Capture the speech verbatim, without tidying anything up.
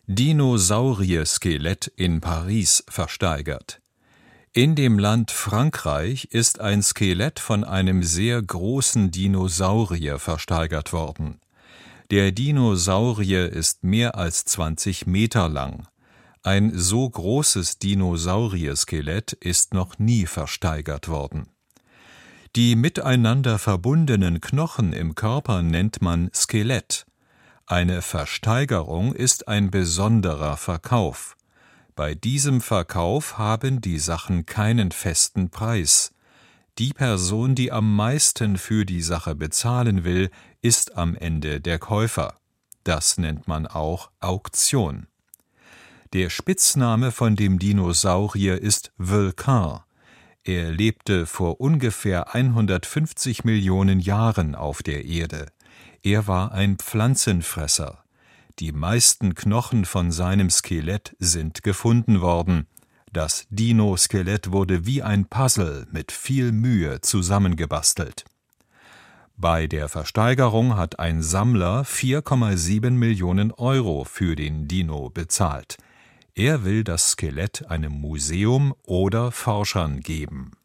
Dinosaurier-Skelett in Paris versteigert. In dem Land Frankreich ist ein Skelett von einem sehr großen Dinosaurier versteigert worden. Der Dinosaurier ist mehr als zwanzig Meter lang. Ein so großes Dinosaurier-Skelett ist noch nie versteigert worden. Die miteinander verbundenen Knochen im Körper nennt man Skelett. Eine Versteigerung ist ein besonderer Verkauf. Bei diesem Verkauf haben die Sachen keinen festen Preis. Die Person, die am meisten für die Sache bezahlen will, ist am Ende der Käufer. Das nennt man auch Auktion. Der Spitzname von dem Dinosaurier ist Vulcain. Er lebte vor ungefähr hundertfünfzig Millionen Jahren auf der Erde. Er war ein Pflanzenfresser. Die meisten Knochen von seinem Skelett sind gefunden worden. Das Dino-Skelett wurde wie ein Puzzle mit viel Mühe zusammengebastelt. Bei der Versteigerung hat ein Sammler vier Komma sieben Millionen Euro für den Dino bezahlt. Er will das Skelett einem Museum oder Forschern geben.